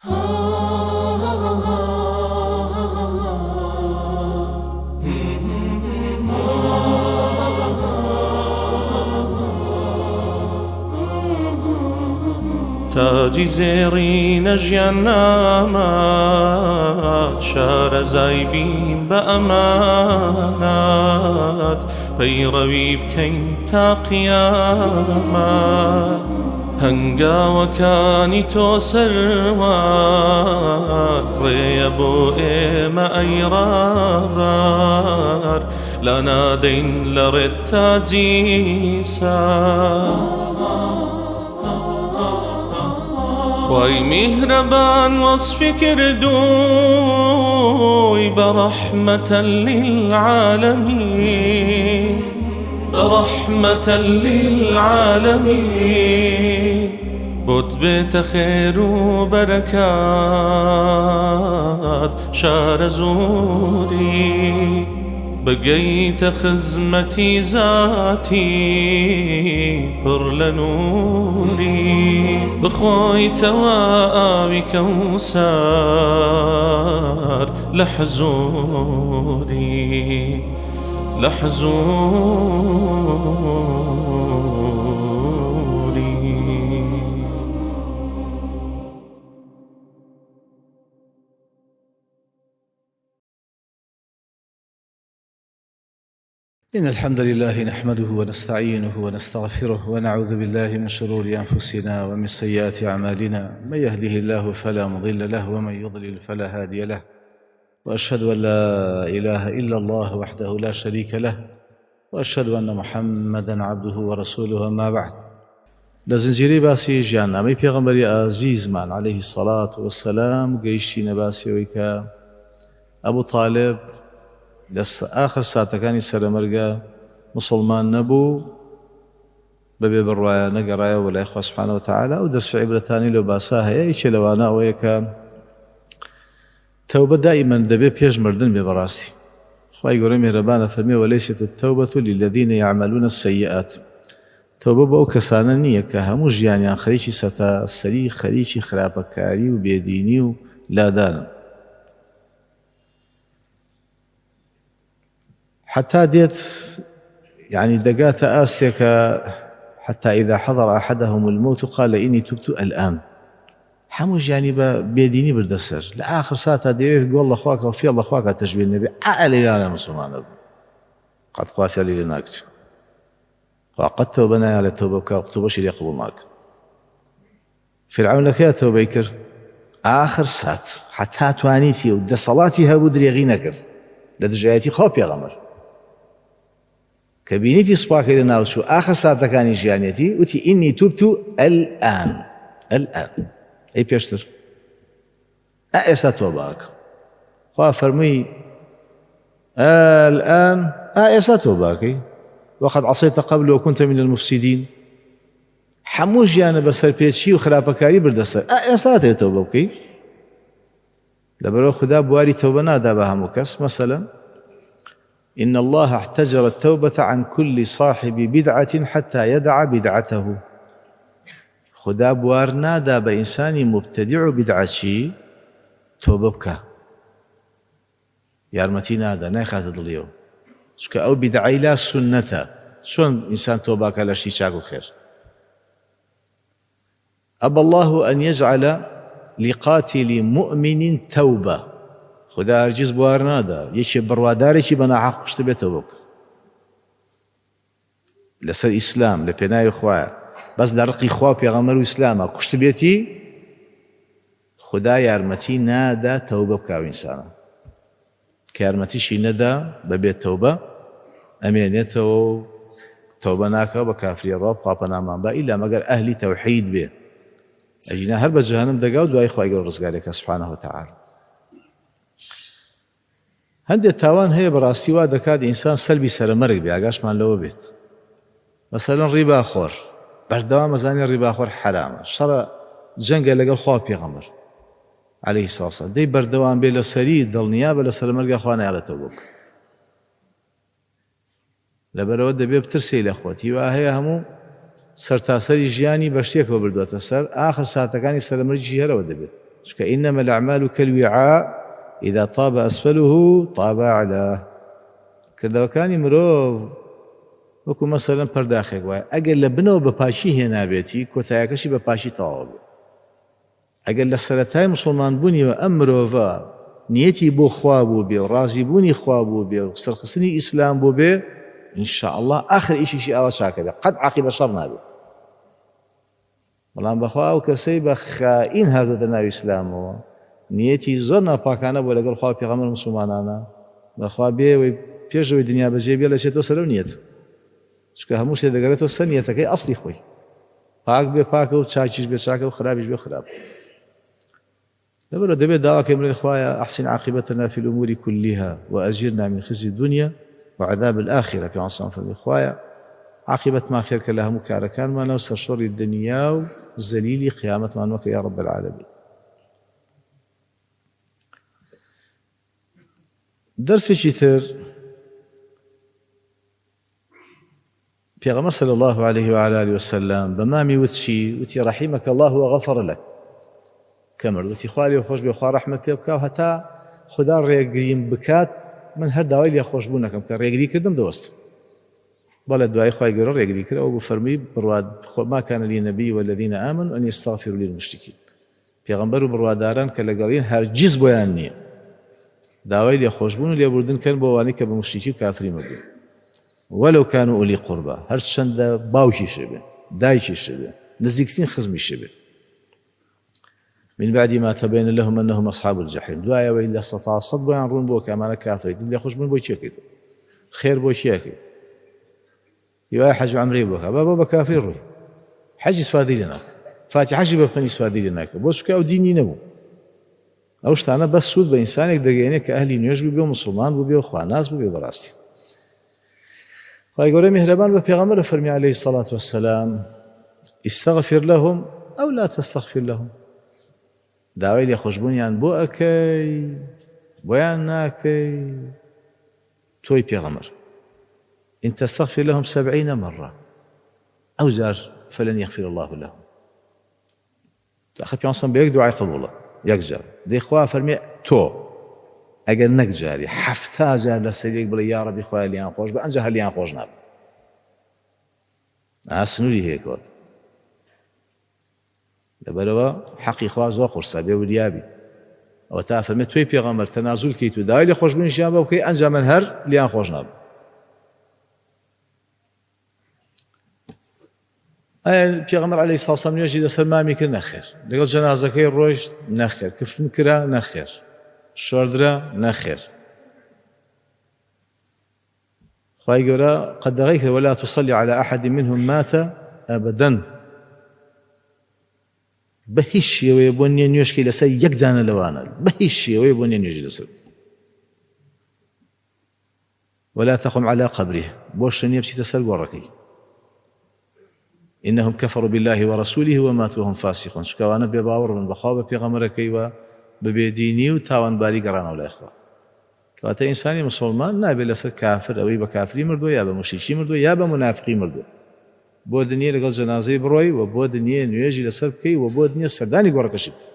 تاجی زێڕینە ژیاننامات شارەزای بین بە ئەمانات پەیڕەوی بکەین تا قیامەت هەنگاوەکانی تۆ سەروار ڕێیە بۆ ئێمە ئەی ڕابار لا نادەین لە ڕێت تاجی سار خوای میهرەبان وەصفی کردووی بەڕەحمەتە للعالەمین بەڕەحمەتە للعالەمین بۆت بێتە خێر و بەرەکات شارە زووری بگەیتە خزمەتی زاتی پڕ لە نووری بخۆیتەوە ئاوی کەوسەر لە حزووری لە حزووری. إن الحمد لله نحمده ونستعينه ونستغفره ونعوذ بالله من شرور أنفسنا ومن سيئات أعمالنا من يهده الله فلا مضل له ومن يضلل فلا هادي له وأشهد أن لا إله إلا الله وحده لا شريك له وأشهد أن محمدا عبده ورسوله أما بعد لزنجيري باسي جيان أمي پیغمبري عزيز من عليه الصلاة والسلام قيشتين باسي ويكا أبو طالب آخر ساتەکانی سەرەمەرگە مسلمان نەبوو بەبێ بڕوایە نەگەڕایەوە لای خوا سوبحانەهو وتەعالا و دەرس و عیبرەتانی لەو باسا هەیە یەکێ لەوانە ئەوەیە کە تەوبە دائیمەن دەبێ پێش مردن بێ بەڕاستی خوای گەورەی میهرەبانە فەرمێ وەلەیسەت التەوبەة للذین یعملون السیئات تەوبە بۆ ئەو کەسانە نییە کە هەموو ژیانیان خەریکی سەرتاسەری خەریکی خراپەکاری و بێدینی و لادانن حتى ديت يعني دقات آسيك حتى إذا حضر أحدهم الموت قال إني تبت الآن حموش يعني بيديني بردسر لآخر ساعة ديوه يقول الله أخواك وفي الله أخواك تشبيه النبي أعلى يا مسلمان قد قوافي لي لناكت وقد توبنا على توبك وقتوبش اللي يقبل معك فرعون لك يا توبيكر آخر ساعة حتى توانيتي ودى صلاتي هابودري غينكر لدجاياتي خواب يا غمر كبينيتي صباك لنا وشو آخر ساعة كان جيانيتي وتي إني تبت الآن أي بيشتر أئسات وباك خواه فرمي الآن أئسات وباكي وقد عصيت قبل وكنت من المفسدين حموش جيانا بسر بيتشي وخلافكاري بردسر أئسات يتوبوكي لبرو خدا بواري توبة نادا بها مكس مثلا إن الله احتجر التوبة عن كل صاحب بدعة حتى يدع بدعته خدا بوار نادا بإنسان مبتدع بدعتشي توبة بك يارمتي نادا نايخات ضليو سكا أو بدعي لا سنة شون إنسان توبة كالاشي شاكو خير أبى الله أن يجعل لقاتل مؤمن توبة خدا هرگز بوار نادا یکی بروادارێکی بەناحەق کوشتە بێتەوە بۆک لەسەر ئیسلام لە پێناوی خوایە بەس لە ڕقی خوا پێغەمبەر و ئیسلامە کوشتە بێتی خدا یارمەتی نادا تەوبە بکاو ئینسانە کە یارمەتیشی نەدا بەبێت تەوبە ئەمێنێتەوە تەوبە ناکەوە بە کافری ڕۆ خوا پەنامان با ئیلا مەگەر ئەهلی تەوحید بێ ئەجینا هەر بە جەهەنەم دەگا و دوای خوای گەورە ڕزگارێکە سوبحانەهو وتەعالا هەندێک تاوان هەیە بەڕاستی وا دەکات ئینسان سەلبی سەرمەرگ بێ ئاگاشمان لەوە بێت مەسەلەن ڕیباخۆر بەردەوام ئەزانێ ڕیباخۆر حرامە شەڕە جەنگە لەگەڵ خوا پێغەمبەر عەلەیهی سڵاو وسەلام دەی بەردەوام بێ لەسەری دڵنیا بە لە سەرمەرگە خوا نایڵێتەوە بۆک لەبەرەوە دەبێ بترسێ لە خۆتی وا هەیە هەموو سەرتاسەری ژیانی بە شتێکەوە بردووەتە سەر ئاخر ساتەکانی سەرمەرجی هەرەوە دەبێت إنما الأعمال كالوعاء إذا طاب أسفله طاب أعلاه. کردەوەکانی مرۆڤ وەکو مەسەلەن پەرداخێک وایە، ئەگەر لە بنەوە بە پاشی هێنابێتی کۆتاییەکەشی بە پاشی تەواو بێت. ئەگەر لە سەرەتای مسلمان بوونیەوە ئەم مرۆڤە نیەتی بۆ خوا بوو بێ و ڕازی بوونی خوا بوو بێ و سەرخستنی ئیسلام بوو بێ، ئینشاءالله ئاخر ئیشیشی ئاوا چاکە بێ، قەت عاقیبە شەڕ نابێت. بەڵام بەخوا ئەو کەسەی بە خائین هاتووەتە ناو ئیسلامەوە، نیەتی زۆر ناپاکانە بۆ لەگەڵ خوا و پێغەمبەر مسلمانانە، بەخوا بێ پێشەوەی دنیا بەجێ بێ لەچێتەوە سەرەوە نیەت، چونکە هەموو شتێ دەگەڕێتەوە سەر نیەتەکەی ئەسڵی خۆی، پاک بێ پاکە و چاکیش بێ چاکە و خراپیش بێ خراپ. لەبەرەوە دەبێت داواکەی بڵێن خوایە ئەحسن عاقبەتنا فی الأمور كلها وأجرنا من خزي الدنيا وعذاب الآخرة. پێ عەسەڵام فەرمووی خوایە عاقبەتمان خێرکە لە هەموو کارەکانمانە و سەرشۆڕی دنیا و زەلیلی قیامەتمان وەکە یا رب العالمین. دەرسێکی تر پێغەمبەر صلی الله عليه وعلى آله وسلم بە مامی وتی رحیمەک الله وغفر لك، کەمرد وتی خوا لێ خۆش بێ، خوا ڕەحمەت پێ بکا و هەتا خدا ڕێگریم بکات من هەر داوای لێ خۆشبوو نەکەم کە ڕێگری کردم دەوەستم. بەڵێ دوای خوای گەورە ڕێگری کرد، ئەو بوو فەرمی بڕواد ما كان للنبي والذين آمنوا أن يستغفروا للمشركين. پێغەمبەر و بڕواداران کە لەگەڵین هەرگیز بۆیان نییە داوای لێ خۆشبوون و لێبوردن کەن بۆ ئەوانەی کە بە مشریکی و کافری مردن، ولو كانوا أولي قربى، هەر چەندە باوکیشە بێ دایکیشە بێ نزیکترین خزمیشە بێ. من بعد ما تبين لهم أنهم أصحاب الجحيم، دوایەوەی لە سەتا سەد بۆیان ڕوون بۆ کە ئەمانە کافرن، لێ خۆشبوون بۆی چێکیت خێر بۆ چیەکەی هیوای حەج و عەمرەی بۆکە بە بە کافر ڕووی حەجی سپادی لێ ناکە، فاتیحەشی بە خوێنی سپادی لێ ناکە، بۆ چونکە ئەو دینی نەبوو. ئەو شتانە بەس سوود بە ئینسانێک دەگەێنێت کە ئەهلی نوێژ بوو بێ و مسلمان بوو بێ و خواناز بوو بێ بەڕاستی. خوای گەورە میهرەبان بە پێغەمبەر فەرمی عەلەیهی الصەلاة وەسسەلام استغفر لهم أو لا تستغفر لهم، داوای لێخۆشبوونیان بۆ ئەکەی بۆیان ناکەی. تۆی پێغەمبەر إن تستغفر لهم 70 مرة أو جار فلن يغفر الله لهم. أخي بيانسان بيك دعاء قبوله يكجار دي خواه فرمي تو ئەگەر نەک جاری 70 جار لە سەریێک بڵێ یا ڕەبی خوایە لیان خۆش بە، ئەنجا هەر لیان خۆش نابێ. سنووری هەیە کەوت لەبەرەوە حەقی خوا زۆر قورسە بێ وریابی. ئەوە تا فەرمێت توی پێغەمبەر تەنازول کەیت و داوای لێ خۆشبوونیشیان بە بکەی، ئەنجا من هەر لیان خۆش نابێ. پێغەمبەر عەلەیهی سڵاو سەلام نوێژی لەسەر مامی کرد نەخێر، لەگەڵ جەنازەکەی ڕۆیشت نەخێر، کفن کرا نەخێر، شۆردرا نەخێر. خوای گەورە قەدەغەی کرد ولا تصلي على أحد منهم مات أبدا، بە هیچ شێوەیە بۆ نییە نوێشکی لەسەر یەک دانە لەوانە، بە هیچ شێوەیە بۆ نییە نوێژی لەسەر. ولا تقم على قبره، بۆشە نییە بچیتە سەر گۆڕەکەی. إنهم كفروا بالله ورسوله وماتوا وهم فاسقون، شکاوانە بێباوەڕ بن بەخوا بە پێغەمبەرەکەی و بە بێدینی و تاوانباری گەڕانەوە لای خوا. کەواتە ئینسانی مسلمان نابێت لەسەر کافر ئەوەی بە کافری مردووە یا بە مشریکی مردووە یا بە منافقی مردووە بۆ دنیا لەگەڵ جەنازەی بڕۆی و بۆ دنیا نوێژی لەسەر بکەی و بۆ دنیا سەردانی گۆڕەکەشی بکەی.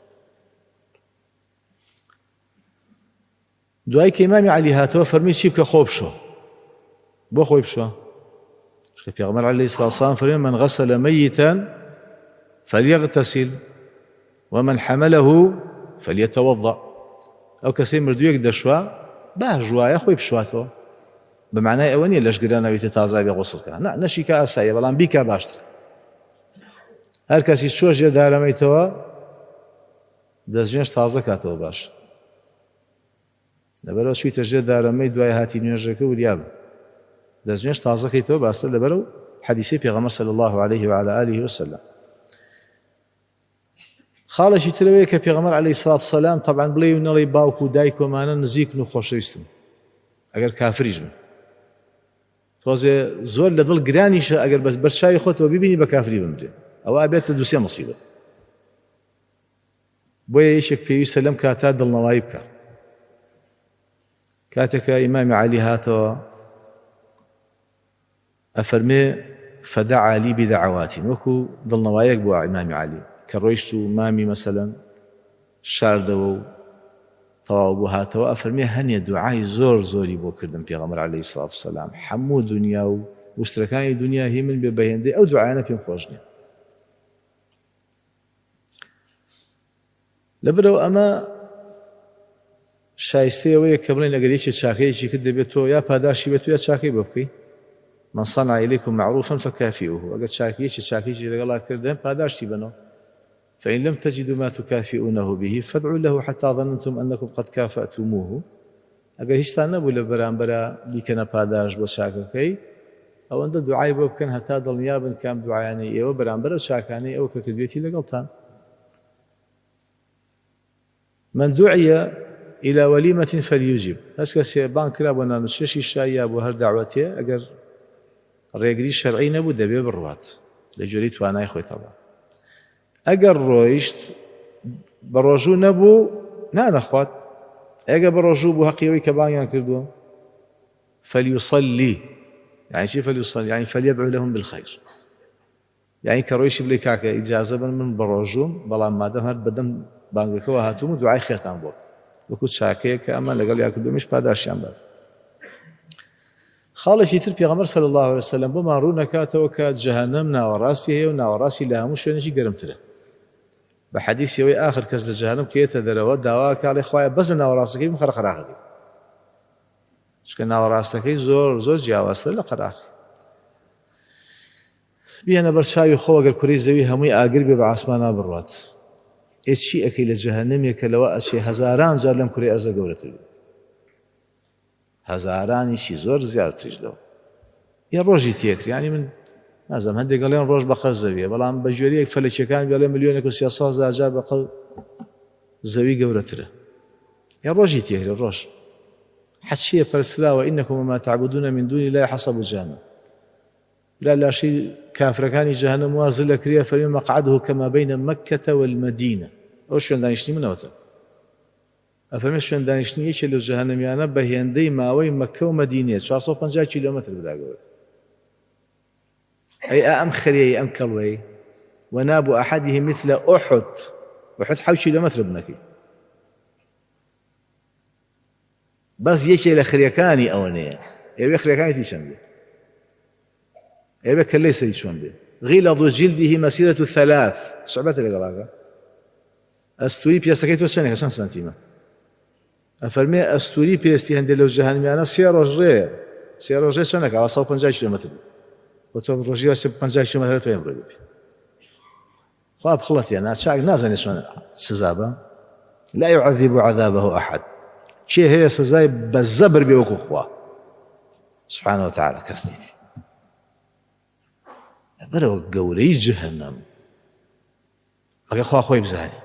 دوای کە ئیمامی عەلی هاتەوە فەرمی چی بکە؟ خۆ بشۆ. بۆ خۆی بشۆ؟ چونکە پێغەمبەر عەلەیهی سڵاو وسەلام فەرمی من غەسەلە مەیتەن فەلیغتەسیل ومن حەمەلەه فەلیەتەوەضەء. ئەو کەسەی مردوویەک دەشوا باش ژوایە خۆی بشواتەوە، بە معنای ئەوە نییە لەشگرانەوەیتە تازا بێ غوسڵکە، نەشیکە ئاساییە بەڵام بیکە باشترە. هەر کەسی چۆ ژێر دارەمەیتەوە دەستنوێژ تازە کاتەوە باش، لەبەرەوە چوویتە ژێر دارەمەی دوای هاتی نوێژەکە وریابە دەستنوێژ تازەکەیتەوە باشتر، لەبەرەوە حەدیثی پێغەمبەر صلی الله عليه وعلى آله وسلم. خاڵێکی ترەوەیە کە پێغەمبەر عەلەیهی سڵات وسەلام تەبعاً بڵێ و نەڵێ باوک و دایک وەمانە نزیکن و خۆشەویستن ئەگەر کافریش بن، تۆزێ زۆر لە دڵ گرانیشە ئەگەر بەس بەرچاوی خۆتەوە ببینی بە کافری بمرێ، ئەوە ئەبێتە دووسێ مصیبەت. بۆیە یەکێک پێویستە لەم کاتا دڵنەوایی بکە. کاتێکە ئیمامی عەلی هاتەوە ئەفەرمێ فەدەعا لی بدەعەواتین، وەکو دڵنەوایەک بووە ئیمامی عەلی کە ڕۆیشت و مامی مەسەلەن شاردەوە و تەواو بوو هاتەوە ئەفەرمێ هەنێ دوعای زۆر زۆری بۆ کردم پێغەمبەر عەلەیهی سڵات وسەلام هەموو دنیا و وشترەکانی دنیا هی من بێ بەهێندەی ئەو دوعایانە پێم خۆش نییە لەبەرەوە ئەمە شایستەیەوەیە کە بڵێن ئەگەر یەکێ چاکەیەکی کرد دەبێت تۆ یا پاداشی بێت و یا چاکەی بۆ بکەی من صنع إليكم معروفا فكافئوه ئەگەر چاکیەکی لەگەڵا کردن پاداشتی بنەوە فإن لم تجدوا ما تكافئونه به فادعوا له حتى ظننتم أنكم قد كافأتموه ئەگەر هیچتان نەبوو لە بەرامبەرە بیکەنە پاداش بۆ چاکەکەی ئەوەندە دوعای بۆ بکەن هەتا دڵنیا بن کام دوعایانەی ئێوە بەرامبەرە چاکانەی ئەو کە کردوێتی لەگەڵتان من دعي إلى وليمة فليجب هەست کەسێ بان کرا بۆ نانوچێشی شای یا بۆ هەر داوەتێ ئەگەر ڕێگری شەرعی نەبوو دەبێ بڕوات لە جۆری توانای خۆیتەوە ئەگەر ڕۆیشت بە ڕۆژوو نەبوو نانەخوات ئەگە بە ڕۆژوو بوو هەقیەوەی کە بانیان کردووە فليصلي يعني چی فليصلي يعني فليدعو لهم بالخير يعني کە ڕۆیشی بڵێ کاکە ئیجازە بن من بە ڕۆژووم بەڵام مادەم هەر بەدەم بانگەکەەوە هاتووم و دوعای خێرتان بۆ وەکو چاکەیە کە ئەمە لەگەڵ یا کردومیش پاداشیان بات خاڵێکی تر پێغەمبەر صلی الله علیه وسلم بۆمان ڕوو نەکاتەوە کە جەهەنەم ناوەڕاستی هەیە و ناوەڕاستی لە هەموو شوێنێکی گەرمترە بە حەدیثەوەی ئاخر کەس لە جەهەنەم کە یێتە دەرەوە داوا کاڵێ خوایە بەزە ناوەڕاستەکەی بم خەرقەراغەکەی چکە ناوەڕاستەکەی زۆر جیاوازتر لە قەراغ بیانە بەر چاوی خۆ ئەگەر کوڕی زەوی هەمووی ئاگر بێ بە عاسمانە بڕوات چی ئەکەی لە جەهەنەمێ کە لەوە ئەچێ هەزاران جار لەم کوڕی ئەرزە گەورەتر بێ هەزارانیشی زۆر زیاتریش لەوە یە ڕۆژی تێکر ینی من نازەم هەندێک گەڵێن ڕۆژ بەقە زەویە بەڵام بە ژێریەک فەلەکیەکان بێڵێ ملیۆنێک و 300 جار بەقە زەوی گەورەترە یە ڕۆژی تێکرە ڕۆژ حەچیە پەرسراوە ئینەکم وما تعبدون من دون الله حسب جهنم لا لاشی کافرەکانی جەهەنەم واز لە کریە فەرمی مەقعده كما بين مكة والمدينة ئەو شوێن دانیشتنی منەوەتە ئەفەرمێ شوێن دانیشتنی یەکێ لەو جەهەنەمیانە بە هێندەی ماوەی مەکە و مەدینەیە 450 کیلۆمەتر بداگەوێت أي أم خريي أم كلوي وناب أحدهم مثل أحد أحد حوالي كيلومتر بنكي بس يشي لخريكاني أونية يبي خريكاني تيشان بي يبي كليس تيشان بي غلظ جلده مسيرة 3 صعبات اللي قراها أستوري بيستكيت وشانك عشان سنتيمة أفرمي أستوري بيستي هندي لو جهنمي أنا سيارة شانك على 150 كيلومتر وتو ڕۆژی 50 کیلۆمەتر تۆ ئەمڕۆ بێ خوا بخڵەتیە ناچاک نازانێت چۆن سزا بە لا يعذب عذابه أحد چێ هەیە سزای بە زەبر بێ وەکو خوا سبحانه وتعالى کەس نیتی لەبەرەوە گەورەی جەهەنەم ئەگەر خوا خۆی بزانێ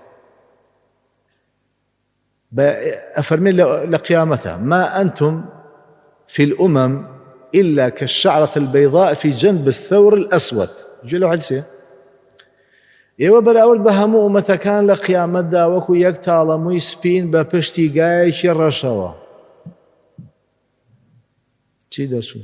ئەفەرمێ لە قیامەتە ما أنتم في الأمم إلا كالشعرة البيضاء في جنب الثور الأسود جلو حديثه ئێوە بەراورد بە هەموو ئومەتەکان لە قیامەتدا وەکو یەک تاڵەمووی سپین بە پشتی گایەکی ڕەشەوە چی دەچوو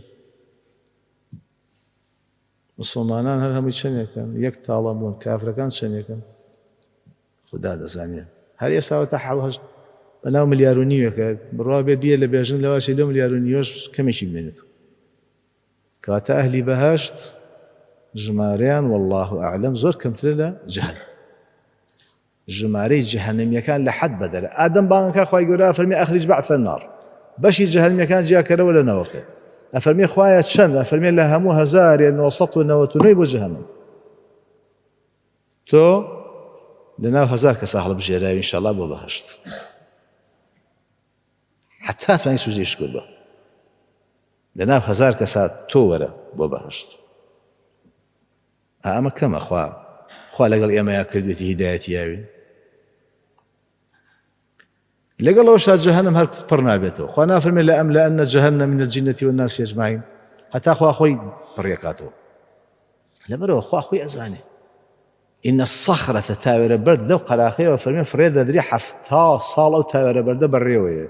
مسلمانان هەر هەمووی چەندێکن یەک تاڵەموون کافرەکان چەندێکن خوددا دەزانێ هەر ئێساوەتە حەوت بەناو ملیار و نیوەکە بڕوا بێ بیە لە بێژن لەواشی لەو ملیار و نیوەش کەمێکی بمێنێت کەواتە ئەهلی بەهەشت ژمارەیان والله ئەعلەم زۆر کەمترە لە جەهەنەم ژمارەی جەهەنەمیەکان لە حەد بەدەرە ئادەم بانگەکە خوای گەورە فەرمی ئەخرج بەعث النار بەشی جەهەنەمیەکان جیاکەرەوە لەنەوەکە ئەفەرمێ خوایە چەند ئەفەرمێ لە هەموو 1999 بۆ جەهەنەم تۆ لەناو 1000 کەسا هەڵبژێراوی ئینشاءالله بۆ بەهەشت حتا توانی سوزەیش کرد بە لەناو 1000 کەسا تۆ وەرە بۆ بەهەشت ئەمە کەمە خوا لەگەڵ ئێمەیا کردوێتی هیدایەتی یاوی لەگەڵەوەشا جەهەنەم هەر پڕ نابێتەوە خوا نافەرمێ لأملأن جهنم من الجنة والناس أجمعين هەتا خوا خۆی پڕیەکاتەوە لەبەرەوە خوا خۆی ئەزانێ إن الصخرة تاوێرە بەرد لەو قەراخەیەوە فەرمێ فرێ دەدرێ 70 ساڵ ئەو تاوێرە بەردە بەڕێوەیە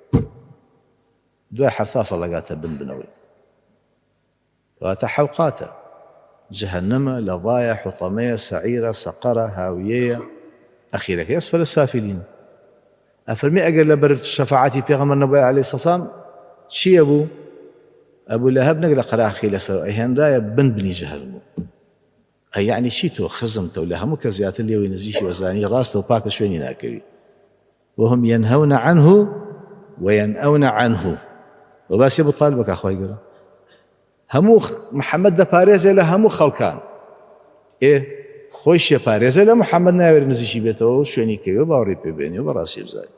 دوای 70 ساڵ لەگاتە بنبنەوەی کەواتە حەوقاتە جەهەنەمە لەظایە حوتەمەیە سەعیرە سەقەرە هاویەیە ئەخیرەکە ئەسفەلە سافلین. ئەفەرمی ئەگەر لەبەر شەفاعەتی پێغەمبەر نەبووە عەلەیهی سەلام چییە بوو؟ ئەبوو لەهەب نەک لە قەراخی لەسەر ئەهێنرایە بنی جەهەنەم. ئەی یعنی چی تۆ خزمتە و لە هەموو کە زیاتر لێوەی نزیکی وەزانی ڕاستە و پاکە شوێنی ناکەوی. وهم ينهون عنه وينأون عنه. وباس أبو طالب كأخوي قال همو محمد ده باريزة له همو خلقان إيه خوش يا باريزة له محمد ناوي نزيشي بيته شوني كيو باوري بيني وبراسي بزاي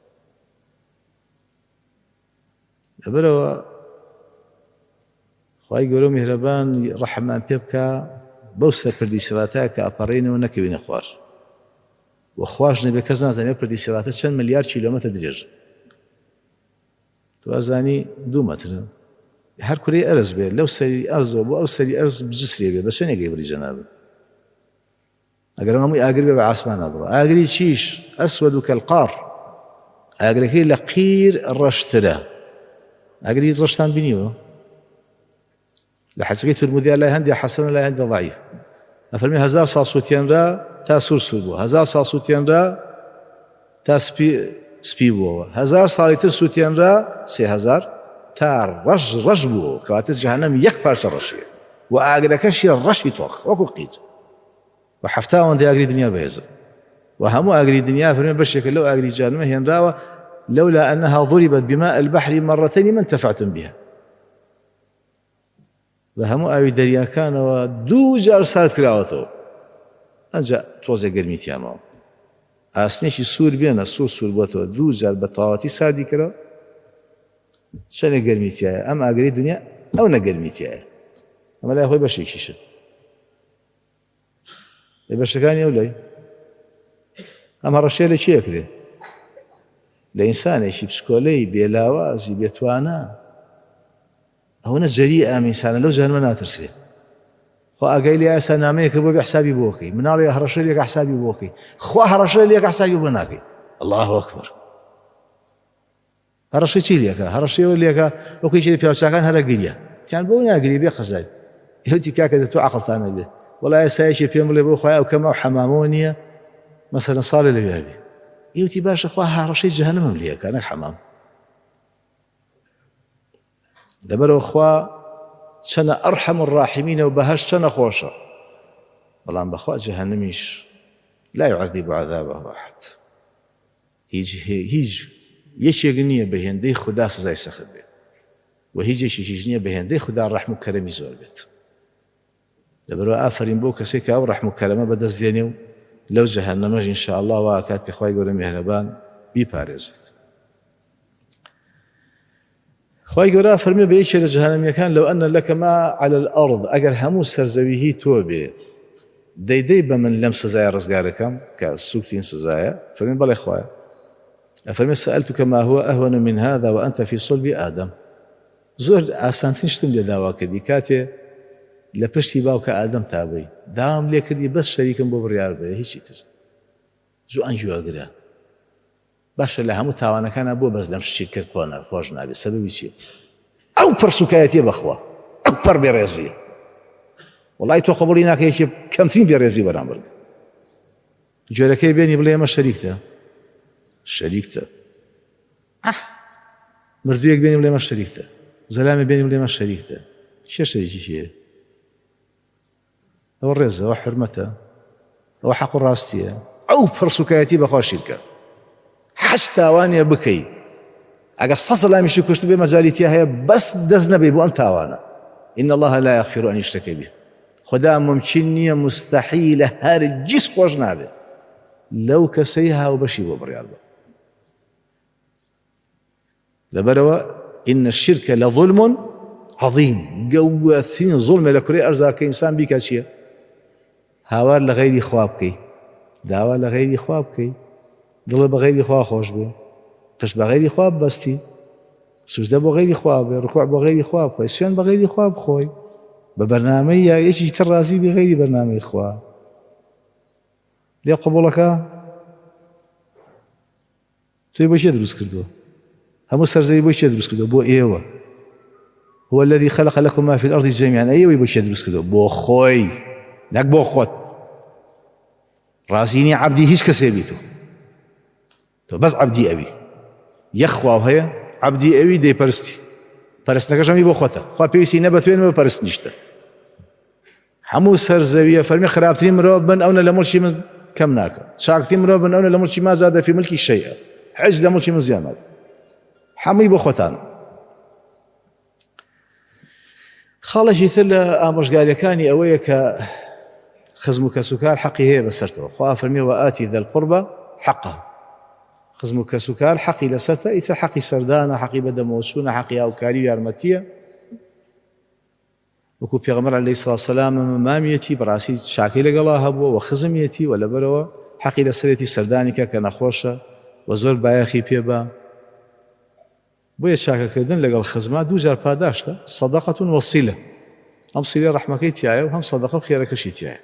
لبروا خوي قالوا مهربان رحمان بيبكا بوسر بردي سراتا كأبارين ونكبين خوار وخواش نبي كزنا زاني بردي سراتا شن مليار كيلومتر درجة توازاني 2 متر هر كوري أرز بيه لو سري أرز وبو سري أرز بجسري بيه بس شنو يقبل جنابه أقرأ مامي أقرب بعاسمان أبرا أقري شيش أسود كالقار أقرأ كي لقير الرشترة أقري رشتان بنيو لحسقيت المذيع لا هندي حسن لا هندي ضعيف أفرمي هزار صاصوتين را تاسور سوبو هزار صاصوتين را تاسبي سبيبو هزار صالتر سوتين را 3000 تا رش بو كواتر جهنم يك بارشة رشي وأقرأكش الرشي طوخ وكو قيد وحفتاون دي أقري دنيا بهزة وهمو أقري دنيا فرمي بشكل لو أقري جهنم هي راوة لولا أنها ضربت بماء البحر مرتين ما انتفعتم بها وهمو أقري دريا كان ودو جار صارت كراوته أنجا توزي قرميت يا ماو أسنيشي سور بينا سور بوتو دو جار بطاواتي ساردي كرا شنو قرميتي أما أقري دنيا أو نقرميتي أما لا يخوي بشيك شيشة بشكاني أولاي أما رشي لي شي أكري لإنسان يشي بسكولي بيلاوازي بيتوانا هنا جريئة من إنسان لو جهنم ناترسي خو أقايل يا سناميك بو بحسابي بوكي مناري هرشي ليك حسابي بوكي خو هرشي ليك حسابي بناكي الله أكبر هرشي چی لیکا هرشی و لیکا وکی چی پیاوچکان هر گریه يعني بو ناقري بي خزاي يهودي كاكا تو عقل ثاني به والله يسايشي في يوم بو خويا وكما حمامونيه مثلا صار لي بابي يوتي باش اخوها رشيد جهنم مليك انا حمام دبروا اخوا شنا ارحم الراحمين وبهش شنا خوشه والله بخوا جهنميش لا يعذب عذابه احد هيج يشيغنيه بهندي خدا سزای سخت به و هیچ چیزی بهندي خدا رحم و کرمی زور بيت لبرو آفرین بو کسی که او رحم و کرمه بدست دینیو لو جهنمج ان شاء الله واکات که خوای گور مهربان بی پارزت خوای گور فرمی به چه جهنم یکان لو ان لك ما على الارض اگر همو سرزویه توبه دیدی بمن لم سزای رزگارکم که سوکتین سزای فرمی بله خوای فرمی سألتك ما هو اهون من هذا وانت في صلب آدم زور آسانترین شتم لێ داوا کردی کاتێ لە پشتی باوکە ئادەم تابەی داوام لێ کردی بەس شەریکم بۆ بڕیار بێ هیچی تر جوان جوواگرە باشە لە هەموو تاوانەکانە بۆ بەس لەم شتێک خۆش نابێت سەبەبی چییە ئەو پەرسوکایەتیە بەخوا ئەو پەر بێڕێزیە وەڵای تۆ قبوڵی ناکە یەکێ کەمترین بێڕێزی بەرامبەر جۆرەکەی بێنی بڵێ ئەمە شەریکتە مردوویەک بێنی بڵێ ئەمە شەریکتە زلامي بيني وبين شريكته شيء هو الرزة وحرمته وحق راستيه او فرسكايتي بخوا شركه حتى واني بكي اقصص لا مش كشت بمجاليتي هي بس دزنا بيبو انت وانا ان الله لا يغفر ان يشرك به خدا ممكن مستحيل هرجس قوجنا لو كسيها وبشي وبريال لبروا إن الشرك لظلم عظيم قوثين ظلم لكري أرزاك إنسان بك أشياء هاوار لغير خوابكي داوار لغير خوابكي ضل بغير خواب خوش بي فش بغير خواب بستي سجدة بغير خواب ركوع بغير خواب عصيان بغير خواب خوي ببرنامج يجي ترازي بغير برنامج خواب ليه قبولك توي باش يدرس كردو هم سرزي بوش يدرس كده بو ايوه هو الذي خلق لكم ما في الارض جميعا ايوه بوش يدرس كده بو خوي ناك بو خوت ڕازینی عەبدی هیچ کەسێ بیتۆ تۆ بەس عەبدی ئەوی یەک خواو هەیە عەبدی ئەوی دەیپەرستی پەرستنەکەش هەمی بۆ خۆتە خوا پێویستی نە بە توێ نە بە پەرستنیشتە هەموو سەرزەویە فەرمی خراپترین مرۆڤ بن ئەونە لە مڵکی من کەم ناکە چاکترین مرۆڤ بن ئەونە لە مڵکی ما زادە فی ملکی شەیئە حەج لە مڵکی من زیان ناکە هەمووی بۆ خۆتانە خاڵێکی تر لە ئامۆژگاریەکانی ئەوەیە کە خزم و کەسوکار حەقی هەیە بەسەرتەوە خوا فەرمیێ وەئاتی ذە القوربە حەقەهو خزم و کەسوکار حەقی لەسەرتە ئیتر حەقی سەردانە حەقی بەدەمەوەچوونە حەقی هاوکاری و یارمەتیە وەکو پێغەمبەر عەلەیهی سڵاو وسەلام مامێتی بەڕاستی چاکەی لەگەڵا هەبووە و خزمێتی و لەبەرەوە حەقی لەسەرێتی سەردانیکە کە نەخۆشە و زۆر بایەخی پێ بە بۆیە چاکەکردن لەگەڵ خزما دوو جار پاداشتە سەدەقەت و وەسیلە ئەم سیلەی ڕەحمەکەی تایە و هەم سەدەقە و خێرەکەشی تایە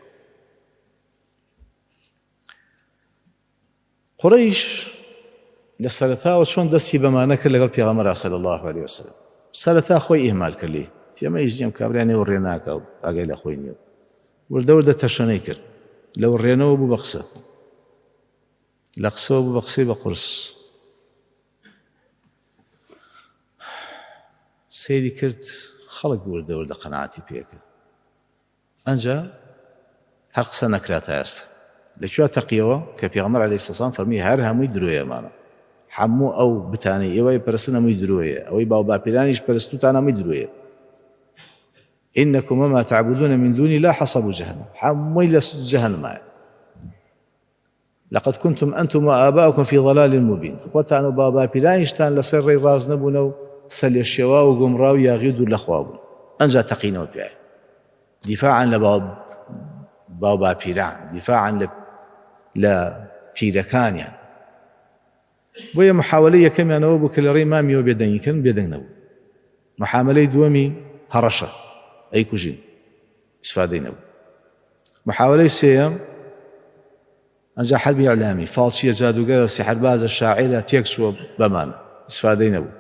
قوڕەیش لە سەرەتاوە چۆن دەستی بەمانە کرد لەگەڵ پێغەمبەر صلی الله علیه وسلم سەرەتا خۆی ئیهمال کرد لێ تێمە هیچ جێم کابرایانەوە ڕێ ناکە و ئاگای لە خۆی نییە وردە وردە تەشەنەی کرد لەو ڕێنەوە بوو بە قسە لە قسەوە بوو بە قسەی بە قورس سەیری کرد خەڵک وردە وردە قەناعەتی پێ کرد ئەنجا هەر قسە نەکراتە ئێستا لەکوێ تەقیەوە کە پێغەمبەر عەلەیهی سڵاو وسەلام فەرمی هەر هەمووی درۆیەمانە هەموو ئەو بتانەی ئێوەی پەرستن هەمووی درۆیە ئەوەی باو باپیرانیش پەرستوتان هەمووی درۆیە إنكم وما تعبدون من دوني لا حصب جهنم حموي جهنم لقد كنتم أنتم وآباؤكم في ضلال مبين وتانو بابا بيرانشتان لسر راز نبونو سلي الشواء وقمراو يغيدوا الأخواب أنجا تقينا وبيعي دفاعا لبابا بيران دفاعا لبيركان يعني وهي محاولية كم ينوبوا كالري مامي وبيدن يكن بيدن نبو محاملة دوامي هرشة أي كوجين استفادين نبو محاولة سيام أنجا حربي إعلامي فالشية جادوغا سحر باز الشاعرة تيكسو بمانة استفادين نبو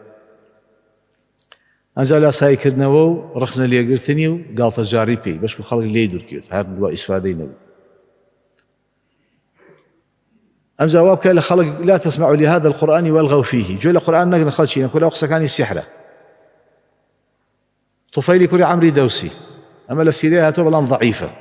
أنجا لا ساي كردناو رخنا لي قرتني وقالت جاري بي باش بخلق لي يدور كيوت هاد دوا استفادين نبو أم جوابك لخلق لا تسمعوا لهذا القرآن والغوا فيه جو القرآن نقل خلشين كل أقصى كان السحرة طفيلي كل عمري دوسي أما السيرية هاتوا بلان ضعيفة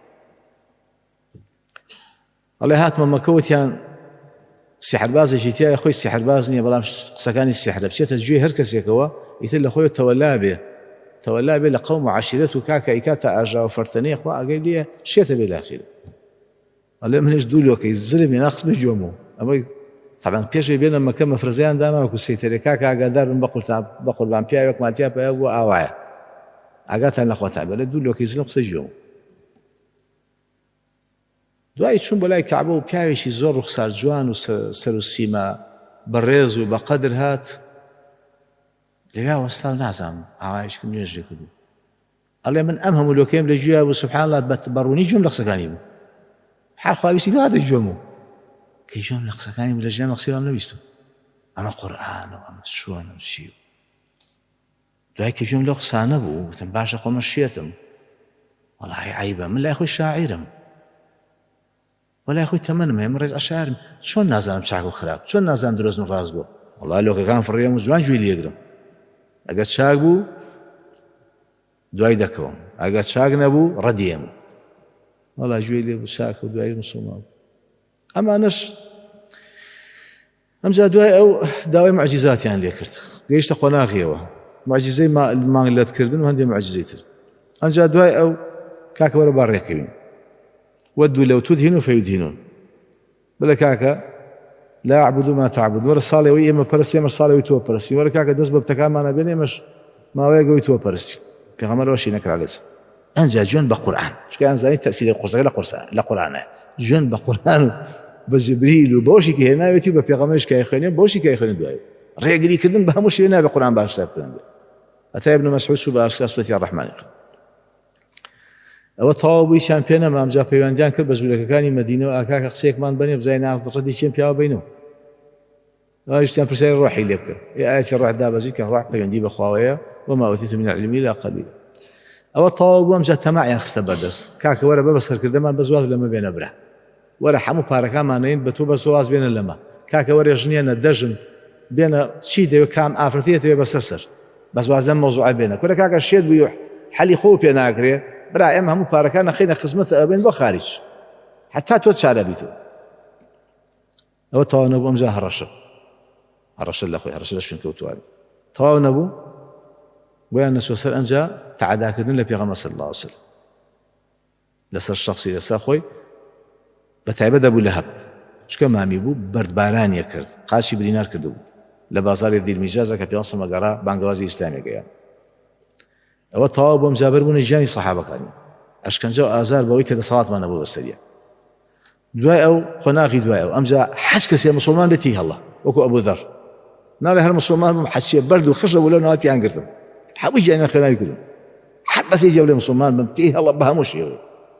الله هات من مكوت يعني السحر باز جيتيا يا أخوي السحر بازني بلان أقصى كان السحرة بشيت تجوي هركس يكوا يثل أخوي تولى به لقوم عشيرته كاكا إكاتا أرجع وفرتني أخوة قال لي شيت بالآخر قال من ايش دولو كي الزلمه ناقص بجومو اما طبعا بيش بين لما كان مفرزيان دانا وكو سيتريكا قادر من بقول بان بيا يوك مالتيا بيا واوايا اگات انا خوتا بل دولو كي زلم سجوم دوای چون بلای کعبه و پیاوشی زور رخصار جوان و سر و سیما برز و بقدر هات لیا وستاو نازم اوایش کم نجی کدو الله من امهم لوكيم لجوا وسبحان الله بتبروني جمله سكانيم حال خوابيسي بهذا الجمو كي جوم لقسكاني من الجامع قصيرا نبيستو أما قرآن وأما شوان وشيو لأي كي جوم لقسانا بو وتنباشا قوم الشيتم والله عيبا من لا يخوي شاعرم ولا يخوي تمنم هم رئيس أشاعرم شون نازلم شاكو خراب شون نازلم دروزن رازقو والله لو كان في الريام وزوان جوي ليقرم أقاد شاكبو دواي دكوم أقاد شاك نبو رديمو والله جوي لي بشاك ودواي مصومه اما انش امجا دواي او دواي معجزات يعني اللي كرت قيش تقونا غيوه معجزه ما اللي تكردن وهندي معجزيتر امجا دواي او كاكا ولا باريكين ودوا لو تدهنوا فيدهنون بلا كاكا لا اعبدوا ما تعبد ولا صالي وي ما برسي ما صالي وي تو برسي ولا كاكا دزب بتكام انا بيني مش ما وي وي تو برسي بيغمر وشي نكر عليه أنجا جون بقرآن شو كان زاني تأثير القرآن لقرآن جون بقرآن بجبريل وبوشي كي هنا بيتي ببيغمرش كي يخوني بوشي كي يخوني دواي ريقلي كردن بهموش هنا بقرآن باشتاب كردن أتى ابن مسعود شو باشتاب سورة الرحمن أو طاوي شامبيون ما أمجا بيوانديان كرد بجولك كاني مدينة وأكاك قصيك مان بني بزاينا ردي شامبيون بينه اجتماع برسائل روحي لك يا آية الروح دابزيك روح بيواندي بخواوية وما أوتيت من العلم إلا قليلا أو طاوي وأمجا تماعي خست بردس كاك ورا ببصر كردمان بزواز لما بين أبره وەرە هەموو پارەکانمانەین بە تۆ بە زۆواز بێنە لەمە کاکە وەرە ژنیێنە دەژن بێنە چی دەوێت کام ئافرەتێتەوێ بەسەر سەر بە زواز لەم مەوزوعە بێنە کورە کاکە شێت بووی حەلی خۆ پێ ناکرێ برا ئێمە هەموو پارەکان نەخینە خزمەتە ئەبێن بۆ خارج حتا تۆ چارە بیتەوە ئەوە تەواو نەبوو ئەمجا هەڕەشە لە خۆی هەڕەشە لە شوێن کەوتووانە تەواو نەبوو بۆیان نەچوە سەر ئەنجا تەعاداکردن لە پێغەمبەر صلی الله علیه وسلم لەسەر شخصی لەسەر خۆی بە تایبەت ئەبوو لەهەب چکە مامی بوو بەردبارانیە کرد قاچی برینار کردبوو لە بازاری دیلمیجازە کە پێغەمبەر مەگەڕا بانگەوازی ئیسلامی گەیاند ئەوە تەواو بۆ مجابر بوونی ژیانی سەحابەکانی ئەشکەنجە و ئازار بەوەی کە دەسەڵاتمان نەبوو بەسەریە دوای ئەو خۆناغی دوای ئەو ئەمجا حەج کەسێ مسلمان بێتی هەڵا وەکو ئەبوو ذەر ناڵێ هەر مسلمان بم حەجیە بەرد و خشە بوو لەو ناوەتیان گرتم هەمووی گیانیان خوێناوی کردم حەد بەسێ جێ بڵێ مسلمان بم تی هەڵا بە هەموو شێوەیە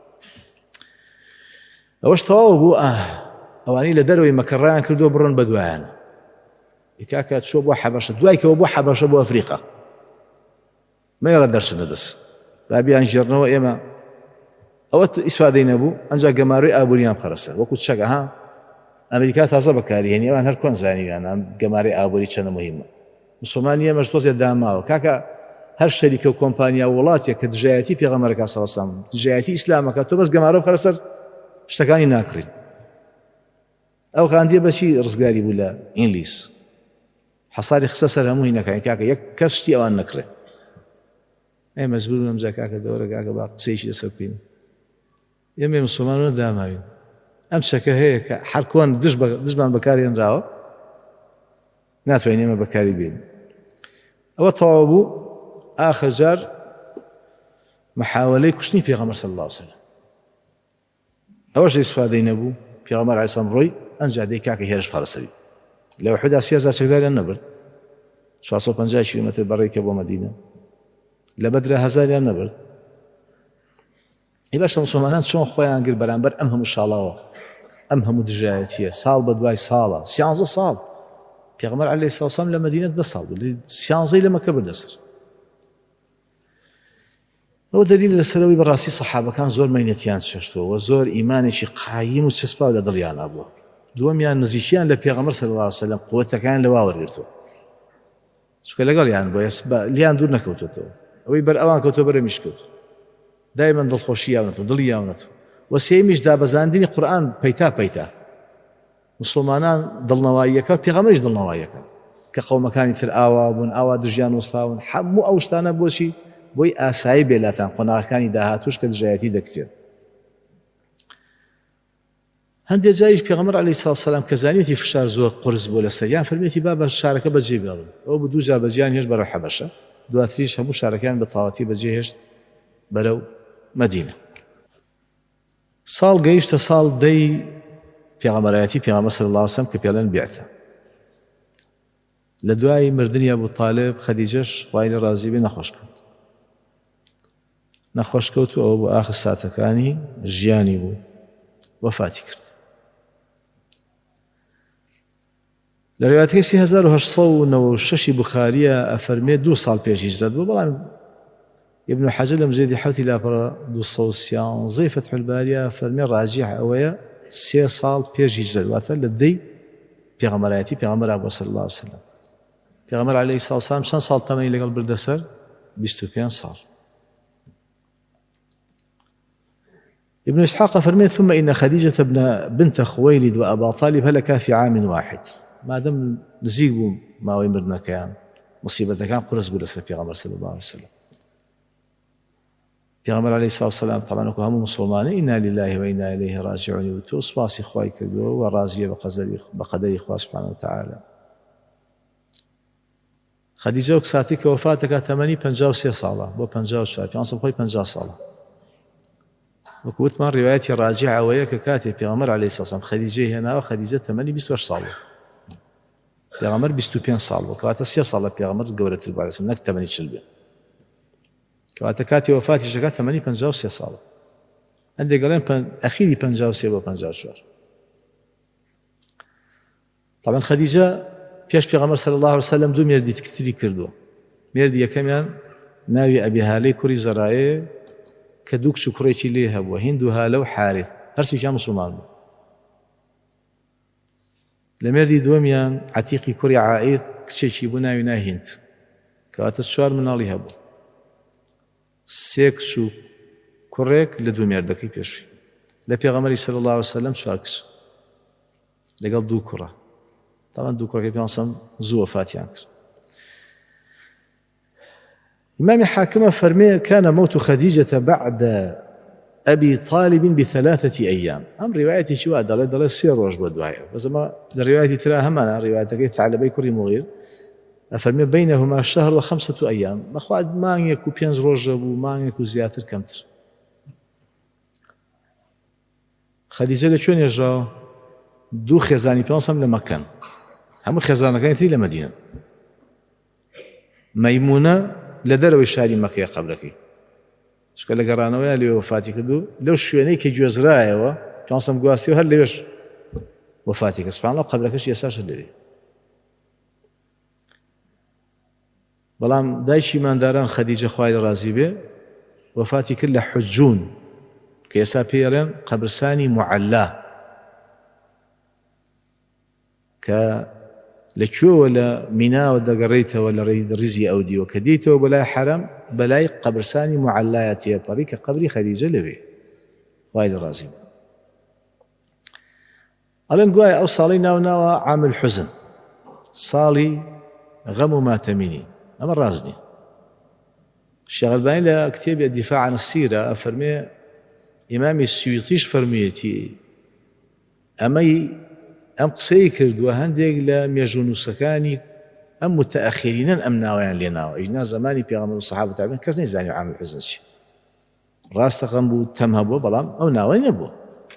ئەوەش تەواو بوو ئەوانەی لە دەرەوەی مەکە ڕایان کردووە بڕۆن بە دوایانە کاکە چۆ بۆ حەبەشە دوای کەوە بۆ حەبەشە بۆ ئەفریقا مەیڕە دەرچن لەدەست بابیان ژێڕنەوە ئێمە ئەوە ئیسفادەی نەبوو ئەنجا گەماروی ئابووریان بخەرەسەر وەکو چەکە ها ئەمریکا تازە بەکارهێنی ئەوان هەر کۆن زانیویان ئەم گەمارەی ئابووری چەندە مهمە مسلمانی ئێمەش تۆزێ داماوە کاکە هەر شەریکە و کۆمپانیا وڵاتێک کە دژایەتی پێغەمبەرەکە صلی الله علیه وسلم دژایەتی ئیسلامەکە تۆ بەس گەمارە بخەرەسەر شتەکانی ناکڕین ئەو غاندیە بەچی ڕزگاری بوو لە ئینگلیس حەساری خسە سەر هەموو هینەکانی کاکە یەک کەس شتی ئەوان نەکڕێ ئەی مەجبور بووم ئەمجا کاکە دەوەرە کاکە با قسەیەکی لەسەر بکەین ئێمە مسلمانانە داماوین ئەم شەکە هەیە کە هەر کۆن دژمان بەکارهێنراوە ناتوانین ئێمە بەکاری بێنین ئەوە تەواو بوو ئاخر جار محاولەی کوشتنی پێغەمبەر صلی الله علیه وسلم ئەوەش ئیسفادەی نەبوو پێغەمبەر عەلەیهی سەلام ڕۆی ئەنجا دەی کاکە هێرش پارەسەری لە ئوحودا 30,000 چەکداریان نەبرد 450 کیلۆمەتر بەڕێکە بۆ مەدینە لە بەدرە 1000یان نەبرد ئەی باشە مسلمانان چۆن خۆیان گر بەرامبەر ئەم هەموو شاڵاوە ئەم هەموو دژایەتیە ساڵ بە دوای ساڵە 11 ساڵ پێغەمبەر عەلەیهی سەلام لە مەدینە 10 ساڵ بوو 11 لە مەکە بردەسر ئەوە دلیل لەسەرەوەی بەڕاستی سەحابەکان زۆر مەینەتیان چێشتووە و زۆر ئیمانێکی قایم و چسپاو لە دڵیانە بووە دووەمیان نزیکیان لە پێغەمبەر صلی الله علیه وسلم قووەتەکان لەوا وەرگرتووە چونکە لەگەڵیان بۆ لیان دوور نەکەوتێتەوە ئەوەی بەر ئەوان کەوتۆ بەرە میشکەوت دایما دڵخۆشی یاونەتەوە دڵی یاونەتەوە و سێمیش دابەزاندنی قورئان پەیتا مسلمانان دڵنەواییەکە پێغەمبەریش دڵنەواییەکە کە قەومەکانی تر ئاوا بوون ئاوا دژیان وەستاون هەموو ئەو شتانە بۆچی بۆی ئاسایی بێلاتان قۆناغەکانی داهاتوش کە دژایەتی دەکتێن هەندێک جاریش پێغەمبەر عەلەیهی سەڵاتو وسەلام کە زانیوێتی فشار زۆر قورس بۆ لەسەریان فەرمێتی با بە شارەکە بەجێ بێڵن ئەو بە دوو جار بەجێیان هێشت بەرەو حەبەشە دواتریش هەموو شارەکان بە تەواوەتی بەجێ هێشت بەرەو مەدینە ساڵ گەیشتە ساڵ دەی پێغەمبەرایەتی پێغەمبەر صلی الله علیه وسلم کە پێڵێن بیعتە لە دوای مردنی ئەبوو تاالب خەدیجەش خوای لێ ڕازی بێ نەخۆش کەوت و ئەوە بۆ ئاخر ساتەکانی ژیانی بوو وەفاتی کرد لە ڕێواتەکەی 3896 بوخاریە ئەفەرمێ 2 ساڵ پێش هیجرەت بوو بەڵام ابن حجر لە مجێدی حوتی لاپەڕە 213 فتح الباریە فەرمێ ڕاجیح ئەوەیە 3 ساڵ پێش هیجرەت واتە لە دەی پێغەمبەرایەتی پێغەمبەر ئەبوو صلی الله علیه وسلم پێغەمبەر عەلەیهی سەڵاتو وسەلام چەند ساڵ تەمەنی لەگەڵ بردەسەر 25 ساڵ ابن إسحاق فرمي ثم إن خديجة بنت خويلد وأبا طالب هلكا في عام واحد ما دام نزيقوا ما ويمرنا كان مصيبة كان قرص بلسة في غمر صلى الله عليه وسلم في غمر عليه الصلاة والسلام طبعا هم مسلمان إنا لله وإنا إليه راجعون وتوصباس إخوائي كردوا ورازية بقدر إخوة سبحانه وتعالى خديجة وكساتك وفاتك 53 صالة بو 54 يعني خوي 50 صالة وكوت من روايتي راجعة وياك كاتب في غمر عليه الصلاة والسلام خديجة هنا وخديجة 28 صالة في غمر 25 صالة وكوات 6 صالة في غمر قولة البارة نك 8 شلبين كوات كاتب وفاتي شكات 58 صالة عندي قالين أخيري 56 و 54 طبعا خديجة پیش پیغمبر صلی الله علیه وسلم دو مردی کتری کردو مردی یکمیان ناوی ابی هالی کوری زرایه کدوک شکرێکی لێ هەبووە هیند و هالە و حارث هەرچی کە مسلمان بوو لە مێردی دووەمیان عەتیقی کوڕی عائید کچێکی بوو ناوی ناهیند کەواتە 4 مناڵی هەبوو 3 کچ و کوڕێک لە دوو مێردەکەی پێشووی لە پێغەمبەری صلی الله علیه وسلم 4 کچ لەگەڵ 2 کوڕە طبعا 2 کوڕەکەی پێغەمبەر زوو وەفاتیان کرد إمام حاكم فرمي كان موت خديجة بعد أبي طالب ب3 أيام أم روايتي شو دل 3 روج بدوايا بس ما الرواية ترى همنا رواية كيف على بيكوري مغير أفرمي بينهما شهر و5 أيام بخواد ما يكو 5 روج وما يكو زياتر كمتر خديجة لشون يجرى 2 خزاني بيانسم لمكان هم خزانة كانت لمدينة ميمونة لدروي شاري مكة قبلكي شكل لقرانويا اللي وفاتي كدو لو شويني كي جوزرايا بيانسم قواسي وهل ليش وفاتك سبحان الله قبلك شيء أساس اللي بلام دايشي من داران خديجة خوالي رازي به وفاتي كل حجون كيسا بيرن قبرساني معلا لكو ولا منا ودقريته ولا رزي أودي وكديته وبلا حرم بلاي قبرساني معلاياتي بريك قبري خديجة لبي خوالي رازي ألن قواي أو صالي ناو عام الحزن صالي غم ما تميني أما الرازني الشيخ الباني لكتاب الدفاع عن السيرة فرمي إمامي السيوطيش فرميتي أمي أم قسەی کردووە هەندێک لە مێژوونووسەکانی ئەم متەئەخیرینەن ئەم ناویان لێناوە ئیجنا زمانی پێغەمبەر و سەحابە تابعین کەس نەیزانی عام الحزن چی ڕاستە غەم بوو تەم هەبووە بەڵام ئەو ناوەی نەبووە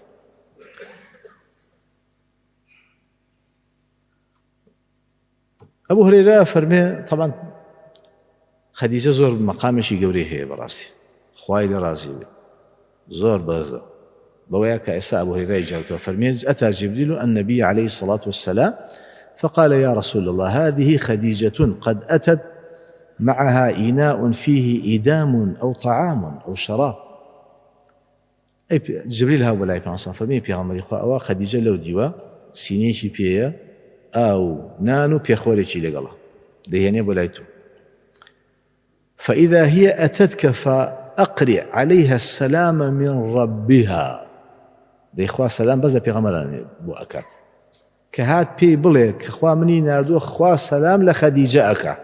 ئەبوو هورەیرە فەرمێ طبعا خەدیجە زۆر مەقامێکی گەورەی هەیە بەڕاستی خوای لێ ڕازی بێ زۆر بەرزە بويا كأساء أبو هريرة جاءت فرميز أتى جبريل النبي عليه الصلاة والسلام فقال يا رسول الله هذه خديجة قد أتت معها إناء فيه إدام أو طعام أو شراب أي جبريل هؤلاء بانصان فرمي بيغمر إخوة أو خديجة لو ديوا سينيشي بيا أو نانو بيخوريشي لقلا ديهاني بولايتو فإذا هي أتتك فأقرئ عليها السلام من ربها دەی خوا سەلام بەزە پێغەمبەرانێ بۆ ئەکا کە هات پێی بڵێ کە خوا منی ناردووە خوا سەلام لە خەدیجە ئەکا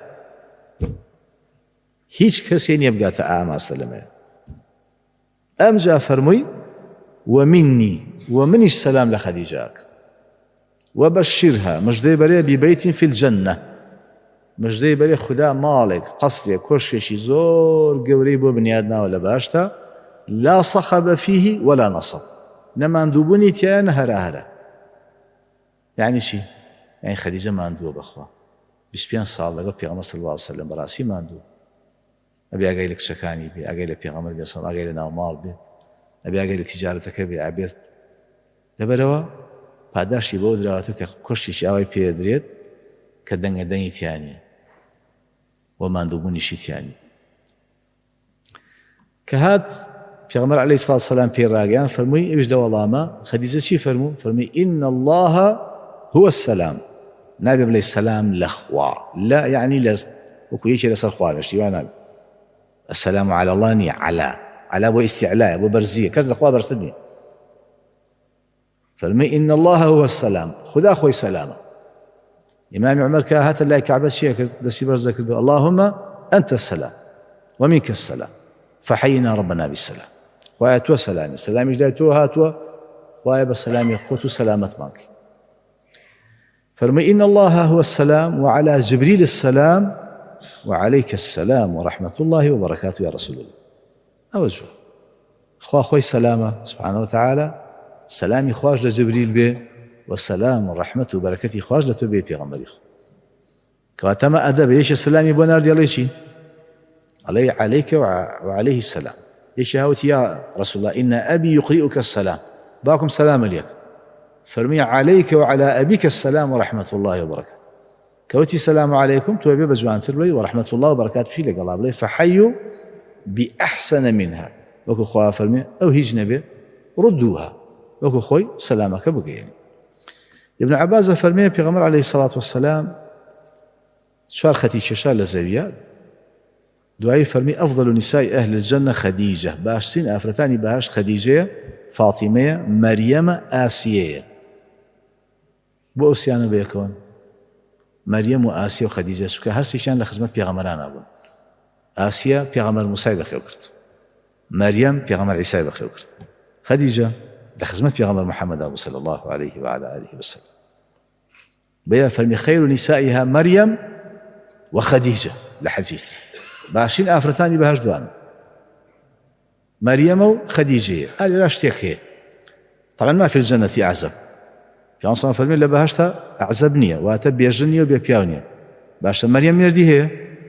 هیچ کەسێ نییە بگاتە ئاماستە لەمێ ئەمجا فەرمووی ومنی ومنیش سەلام لە خەدیجە ئەکا وبەشیرها مژدەی بەرێ ببەیتین فی الجەنە مژدەی بەرێ خوددا ماڵێک قەسرێک کۆشکێکی زۆر گەورەی بۆ بنیادناوە لە باشتا لا صەخەبە فیه ولا نەصەب نەماندووبوونی تیایە نە هەرا یعنی چی؟ یعنی خەدیجە ماندووە بەخوا 25 ساڵ لەگەڵ پێغەمبەر صلی الله علیه وسلم بەڕاستی ماندووە ئەبێ ئاگای لە کچەکانی بێ ئاگای لە پێغەمبەر بێ ئاگای لە ناو ماڵ بێت ئەبێ ئاگای لە تیجارەتەکە بێ ئابێت لەبەرەوە پاداشی بۆ دراوەتە کە کوشتێکی ئاوای پێدرێت کە دەنگەدەنگی تیانە و ماندووبوونیشی تیانی کە هات پێغەمبەر عەلەیهی سڵاتو وسەلام پێی ڕاگەیان فەرمووی ئەویش دەوەڵامە خەدیجە چی فەرموو فەرمووی إن الله هو السلام نابێ بڵێ سەلام لە خوا لا یعنی لە وەکو یەکێ لەسەر خوا بێشتی وا نابێ السلام على الله نیە علا بۆ ئیستیعلایە بۆ بەرزیە کەس لە خوا بەرزتر نییە فەرمووی إن الله هو السلام خدا خۆی سەلامە إمام عمر کە هاتە لای کەعبە چیە کرد دەستی بەرز دەکرد اللهم أنت السلام ومنك السلام فحينا ربنا بالسلام خوایە تۆ سەلامی سەلامیش دای تۆ هاتووە خوایە بە سەلامی خۆت و سەلامەتمان کەی فەرمووی إن الله هو السلام وعلى جبريل السلام وعليك السلام ورحمة الله وبركاته يا رسول الله أوجه خوا خوي سلامة سبحانه وتعالى سلامي خواج لجبريل به والسلام ورحمة وبركاته خواج لتوبيه بيغمبري كواتما أدب إيش السلامي بونار دي عليشي عليك وعليه السلام إيش هاوتي يا رسول الله إن أبي يقرئك السلام باكم سلام عليك فرمي عليك وعلى أبيك السلام ورحمة الله وبركاته كوتي السلام عليكم توبي بزوان تربي ورحمة الله وبركاته في لك الله بلي فحيوا بأحسن منها وكو خواه فرمي أو هيج نبي ردوها وكو خوي سلامك بقيني ابن عباس فرمي پیغمبر عليه الصلاة والسلام شوار خەتیکێشا لە زەویە دوایی فەرمی أفضل نساء أهل الجنة خديجة باشترین ئافرەتانی بەهەشت خەدیجەیە فاتیمەیە مەریەمە ئاسیەیە بۆ ئەوسیانە بەیەکەوەن مەریەم و ئاسیە و خەدیجە چونکە هەرسێکیان لە خزمەت پێغەمبەرانە بوون ئاسیە پێغەمبەر موسای بەخێو کرد مەریەم پێغەمبەر عیسای بەخێو کرد خەدیجە لە خزمەت پێغەمبەر محەممەد بوو صلی الله عليه وعلى آله وسلم بەیە فەرمی خەیر نسائها مەریەم وخەدیجە لە حەدیث باشین ئافرەتانی بەهەشت دوانن مەریەمە و خەدیجەیە هەر شتێک هەیە طبعا ما في الجنة عزب پیان سڵام فەرمی لە بەهەشتا عزب نییە واتە بێژن نییە و بێ پیاو نییە باشە مەریەم مێردی هەیە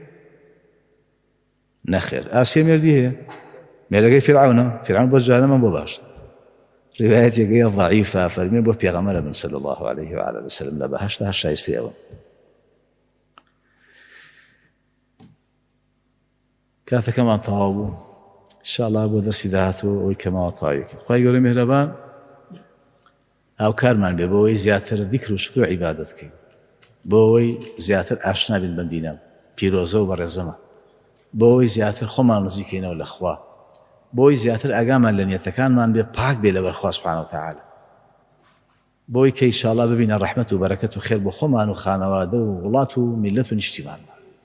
نەخێر ئاسیە مێردی هەیە مێردەکەی فیرعەونە فیرعەون بۆ جەهەنەمە بۆ باشتر ڕیوایەتێکەیە ضەعیفە فەرمی بۆ پێغەمبەرە من صلی الله عليه وعلى وسلم لە بەهەشتا هەر شایستەی ئەوە کاتەکەمان تەواو بوو ئینشاءالله بۆ دەستی داهاتوە ئەوەی کەماوە تەواویەکە خوای گەورەی میهرەبان هاوکارمان بێ بۆ ئەوەی زیاتر دیکر و شکر و عیبادەت بکەین بۆ ئەوەی زیاتر ئاشنا بین بە دینە پیرۆزە و بەڕێزەمە بۆ ئەوەی زیاتر خۆمان نزیکەینەوە لە خوا بۆ ئەوەی زیاتر ئاگامان لە نیەتەکانمان بێ پاک بێ لەبەر خوا سوبحانە وتەعالە بۆ ئەوەی کە ئینشاءالله ببینە ڕەحمەت و بەرەکەت و خێر بۆ خۆمان و خانەوادە و وڵات و میلەت و نیشتیمان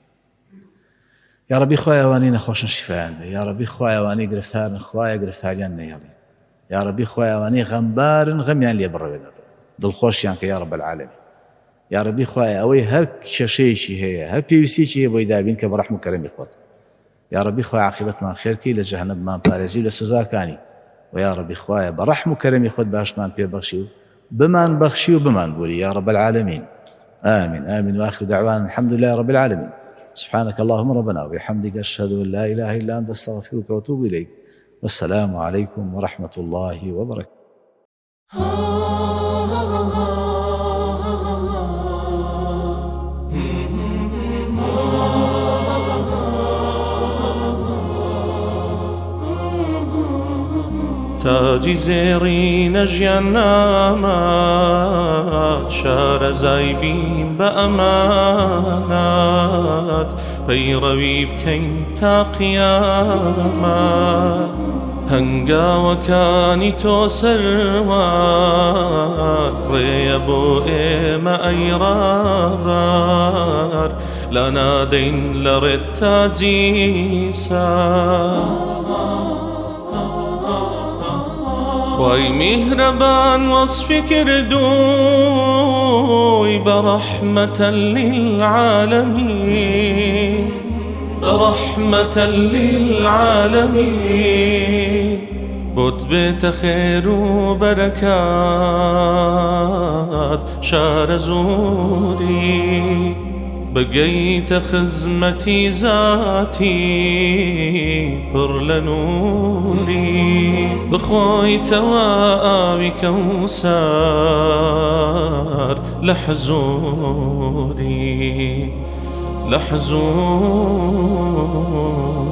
یا ربی خوای ئەوانەی نەخۆشن شیفایان بێ یا ربی خوای ئەوانەی گرفتارن خوایە گرفتاریان نەهێڵی یا ربی خوای ئەوانەی غەمبارن غەمیان لێ بڕەوێنە دڵخۆشیان کە یا رب العالمین یا ربی خوای ئەوەی هەر کێشەیەکی هەیە هەر پێویستیەکی هەیە بۆی دابین کە بە ڕەحم و کەرەمی خۆت یا ربی خوای عاقبەتمان خێرکەی لە جەهەنەممان پارێزی لە سزاکانی و یا ربی خوای بە ڕەحم و کەرەمی خۆت باشمان پێبەخشی و بمان بەخشی و بمان بوری یا رب العالمین آمين آمين وآخر دعوانا الحمد لله رب العالمين سبحانك اللهم ربنا وبحمدك أشهد أن لا إله إلا أنت أستغفرك وأتوب إليك والسلام عليكم ورحمة الله وبركاته. تاجی زێڕینە ژیاننامات شارەزای بین بە ئەمانات پەیڕەوی بکەین تا قیامەت هەنگاوەکانی تۆ سەروار ڕێیە بۆ ئێمە ئەی ڕابار لا نادەین لە ڕێت تاجی سار خوای میهرەبان وەصفی کردووی بەڕەحمەتە للعالەمین بەڕەحمەتە للعالەمین بۆت بێتە خێر و بەرەکات شارە زۆری بگەیتە خزمەتی زاتی پڕ لە نووری بخۆیتەوە ئاوی کەوسەر لە حزوری